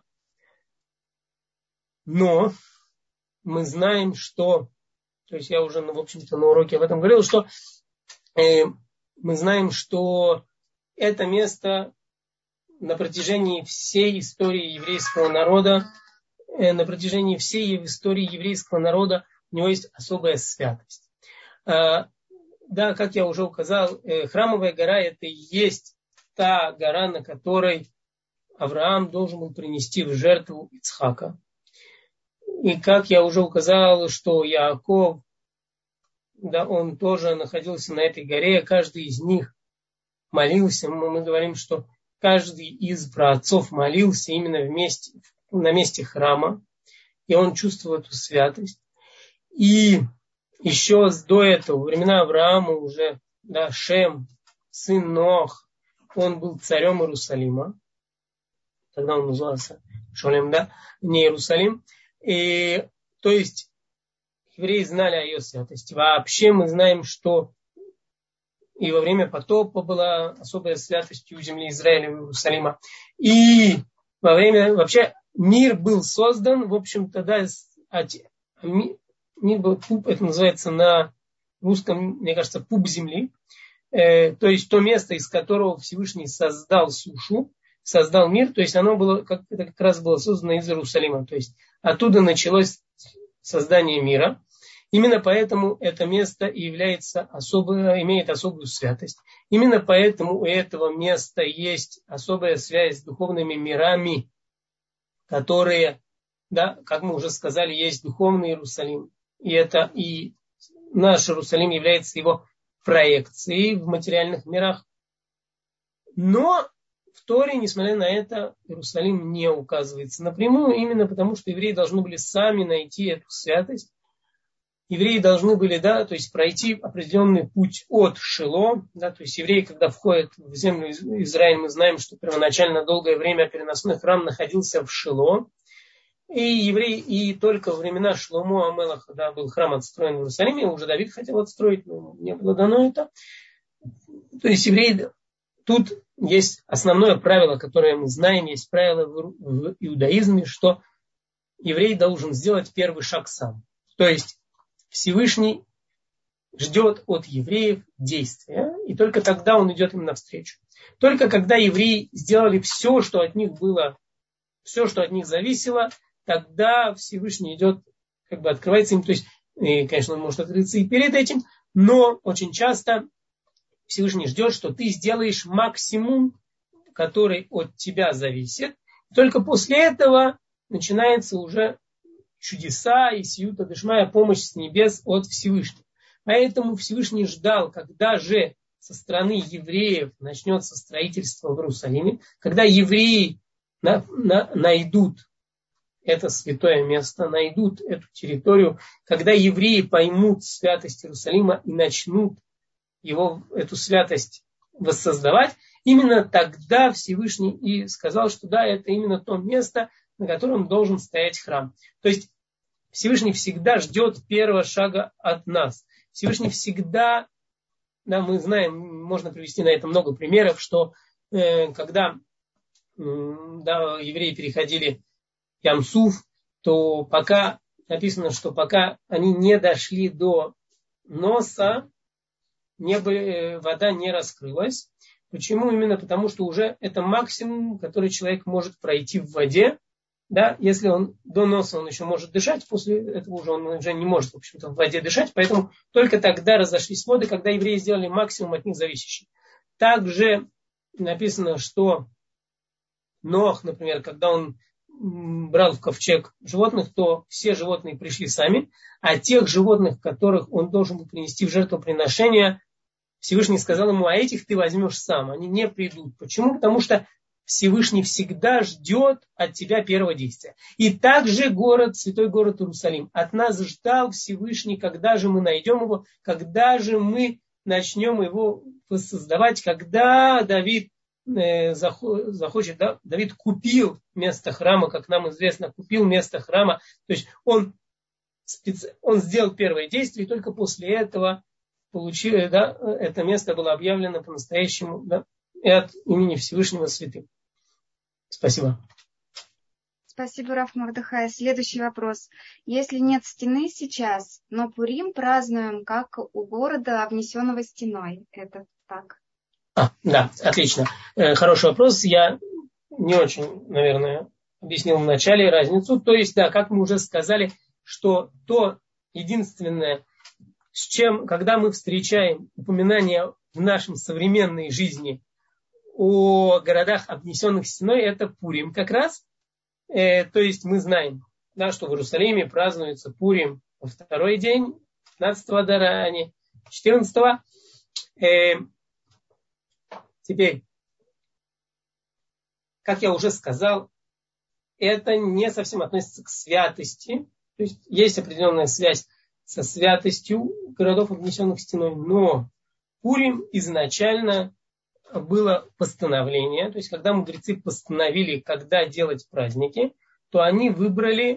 Но мы знаем, что, то есть я уже, ну, в общем-то, на уроке об этом говорил, что э, мы знаем, что это место на протяжении всей истории еврейского народа, э, на протяжении всей истории еврейского народа у него есть особая святость. Э, да, как я уже указал, э, Храмовая гора это и есть та гора, на которой Авраам должен был принести в жертву Ицхака. И как я уже указал, что Яаков, да, он тоже находился на этой горе, каждый из них молился. Мы говорим, что каждый из праотцов молился именно вместе, на месте храма, и он чувствовал эту святость. И еще до этого, во времена Авраама уже, да, Шем, сын Ноах, он был царем Иерусалима. тогда он назывался Шолем, да, не Иерусалим. И, то есть евреи знали о ее святости. Вообще мы знаем, что и во время потопа была особая святость у земли Израиля, у Иерусалима. И во время, вообще, мир был создан, в общем-то, да, мир был пуп, это называется на русском, мне кажется, пуп земли. Э, то есть то место, из которого Всевышний создал сушу, создал мир, то есть оно было, как, это как раз было создано из Иерусалима. То есть оттуда началось создание мира. Именно поэтому это место является особо, имеет особую святость. Именно поэтому у этого места есть особая связь с духовными мирами, которые, да, как мы уже сказали, есть духовный Иерусалим. И это и наш Иерусалим является его проекцией в материальных мирах. Но в Торе, несмотря на это, Иерусалим не указывается напрямую, именно потому что евреи должны были сами найти эту святость. Евреи должны были, да, то есть пройти определенный путь от Шило, да, то есть евреи, когда входят в землю Израиля, мы знаем, что первоначально долгое время переносной храм находился в Шило, и евреи, и только во времена Шломо Амелаха, когда был храм отстроен в Иерусалиме, уже Давид хотел отстроить, но не было дано это. То есть евреи, тут есть основное правило, которое мы знаем, есть правило в, в иудаизме, что еврей должен сделать первый шаг сам. То есть Всевышний ждет от евреев действия, и только тогда он идет им навстречу. Только когда евреи сделали все, что от них было, все, что от них зависело, тогда Всевышний идет, как бы открывается им. То есть, и, конечно, он может открыться и перед этим, но очень часто Всевышний ждет, что ты сделаешь максимум, который от тебя зависит. Только после этого начинается уже чудеса и сиюта дешмая, помощь с небес от Всевышнего. Поэтому Всевышний ждал, когда же со стороны евреев начнется строительство в Иерусалиме, когда евреи на, на, найдут это святое место, найдут эту территорию, когда евреи поймут святость Иерусалима и начнут его, эту святость воссоздавать, именно тогда Всевышний и сказал, что да, это именно то место, на котором должен стоять храм. То есть Всевышний всегда ждет первого шага от нас. Всевышний всегда, да, мы знаем, можно привести на это много примеров, что э, когда э, да, евреи переходили Ям-Суф, то пока написано, что пока они не дошли до носа, небо, э, вода не раскрылась. Почему? Именно потому, что уже это максимум, который человек может пройти в воде. Да, если он до носа он еще может дышать, после этого уже он уже не может, в общем-то, в воде дышать, поэтому только тогда разошлись воды, когда евреи сделали максимум от них зависящий. Также написано, что Ноах, например, когда он брал в ковчег животных, то все животные пришли сами, а тех животных, которых он должен был принести в жертвоприношение, Всевышний сказал ему, а этих ты возьмешь сам, они не придут. Почему? Потому что Всевышний всегда ждет от тебя первого действия. И также город, святой город Иерусалим. От нас ждал Всевышний, когда же мы найдем его, когда же мы начнем его воссоздавать, когда Давид э, захочет, да, Давид купил место храма, как нам известно, купил место храма. То есть он, специ... он сделал первое действие, и только после этого получили, да, это место было объявлено по-настоящему, да, и от имени Всевышнего святым. Спасибо. Спасибо, Рав Мордехай. Следующий вопрос. Если нет стены сейчас, но Пурим празднуем, как у города, обнесенного стеной. Это так? А, да, отлично. Э, хороший вопрос. Я не очень, наверное, объяснил в начале разницу. То есть, да, как мы уже сказали, что то единственное, с чем, когда мы встречаем упоминания в нашей современной жизни о городах, обнесенных стеной, это Пурим как раз. Э, то есть мы знаем, да, что в Иерусалиме празднуется Пурим во второй день, пятнадцатого Адара, а не четырнадцатого. Э, теперь, как я уже сказал, это не совсем относится к святости. То есть есть определенная связь со святостью городов, обнесенных стеной, но Пурим изначально было постановление, то есть когда мудрецы постановили, когда делать праздники, то они выбрали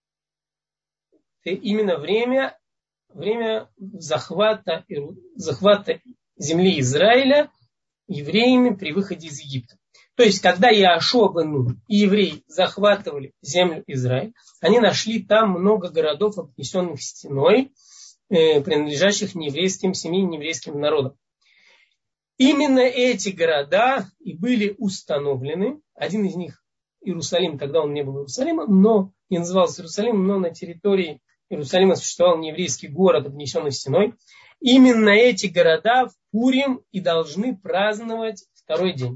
именно время, время захвата, захвата земли Израиля евреями при выходе из Египта. То есть, когда Яшуа бен Нун и евреи захватывали землю Израиля, они нашли там много городов, обнесенных стеной, э, принадлежащих нееврейским семьям, нееврейским народам. Именно эти города и были установлены. Один из них Иерусалим, тогда он не был Иерусалимом, но не назывался Иерусалимом, но на территории Иерусалима существовал нееврейский город, обнесенный стеной. Именно эти города в Пурим и должны праздновать второй день.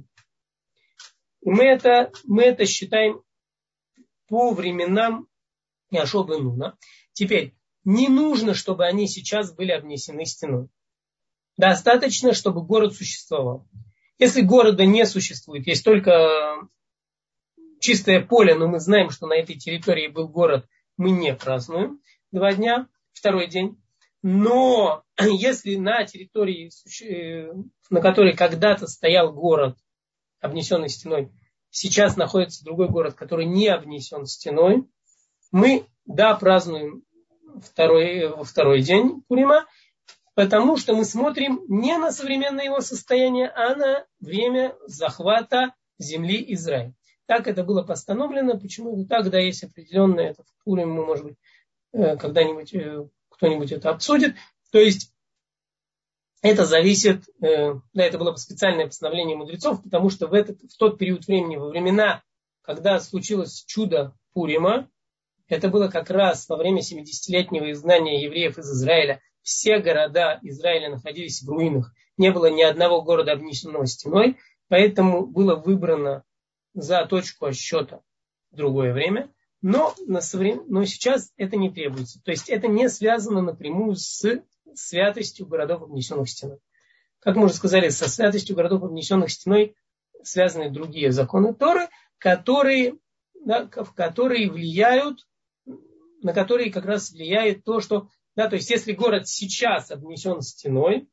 И мы это, мы это считаем по временам Яшуа бен Нуна. Теперь, не нужно, чтобы они сейчас были обнесены стеной. Достаточно, чтобы город существовал. Если города не существует, есть только чистое поле, но мы знаем, что на этой территории был город, мы не празднуем два дня, второй день. Но если на территории, на которой когда-то стоял город, обнесенный стеной, сейчас находится другой город, который не обнесен стеной, мы, да, празднуем второй, второй день Пурима, потому что мы смотрим не на современное его состояние, а на время захвата земли Израиля. Так это было постановлено. Почему это так? Да, есть определенное, это в Пурим, мы, может быть, когда-нибудь кто-нибудь это обсудит. То есть это зависит, да, это было специальное постановление мудрецов, потому что в, этот, в тот период времени, во времена, когда случилось чудо Пурима, это было как раз во время семидесятилетнего изгнания евреев из Израиля. Все города Израиля находились в руинах. Не было ни одного города, обнесенного стеной. Поэтому было выбрано за точку отсчета другое время. Но, на соврем... но сейчас это не требуется. То есть это не связано напрямую с святостью городов, обнесенных стеной. Как мы уже сказали, со святостью городов, обнесенных стеной, связаны другие законы Торы, которые, да, которые влияют, на которые как раз влияет то, что... Да, то есть, если город сейчас обнесен стеной,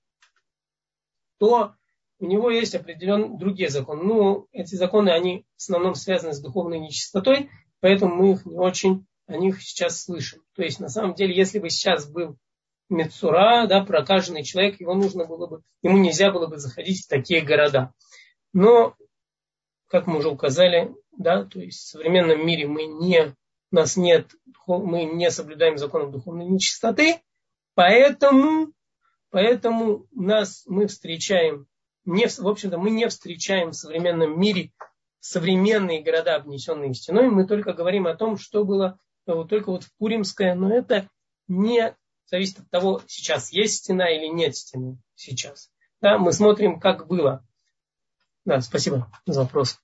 то у него есть определенные другие законы. Ну, эти законы, они в основном связаны с духовной нечистотой, поэтому мы их не очень о них сейчас слышим. То есть, на самом деле, если бы сейчас был мецура, да, прокаженный человек, его нужно было бы, ему нельзя было бы заходить в такие города. Но, как мы уже указали, да, то есть в современном мире мы не, у нас нет, мы не соблюдаем законов духовной нечистоты, поэтому, поэтому нас мы встречаем, не, в общем-то, мы не встречаем в современном мире современные города, обнесенные стеной. Мы только говорим о том, что было вот, только вот в Пуримское, но это не зависит от того, сейчас есть стена или нет стены сейчас. Да, мы смотрим, как было. Да, спасибо за вопрос.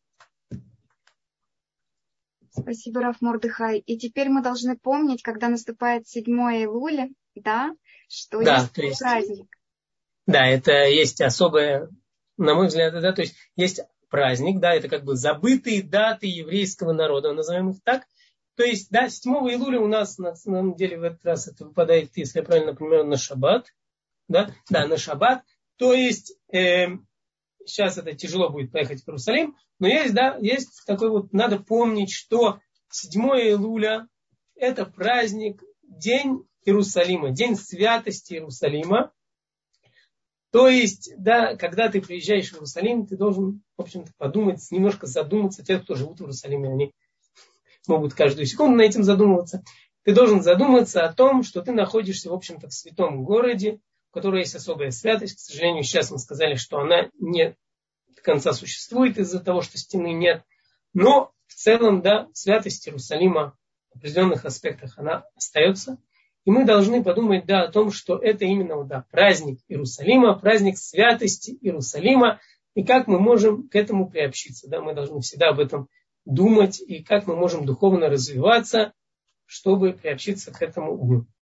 Спасибо, Рав Мордехай. И теперь мы должны помнить, когда наступает седьмое Илуля, да, что да, есть, то есть праздник. Да, это есть особое, на мой взгляд, да, то есть есть праздник, да, это как бы забытые даты еврейского народа, назовем их так. То есть, да, седьмого Илуля у нас, на самом деле, в этот раз это выпадает, если я правильно понимаю, на шаббат. Да, да, на шаббат. То есть, э, сейчас это тяжело будет поехать в Иерусалим, но есть, да, есть такой вот, надо помнить, что седьмое Илуля это праздник, день Иерусалима, день святости Иерусалима. То есть, да, когда ты приезжаешь в Иерусалим, ты должен, в общем-то, подумать, немножко задуматься, те, кто живут в Иерусалиме, они могут каждую секунду на этим задумываться. Ты должен задуматься о том, что ты находишься, в общем-то, в святом городе, у которого есть особая святость. К сожалению, сейчас мы сказали, что она не до конца существует из-за того, что стены нет. Но в целом, да, святость Иерусалима в определенных аспектах она остается. И мы должны подумать, да, о том, что это именно, да, праздник Иерусалима, праздник святости Иерусалима. И как мы можем к этому приобщиться. Да, мы должны всегда об этом думать, и как мы можем духовно развиваться, чтобы приобщиться к этому дню.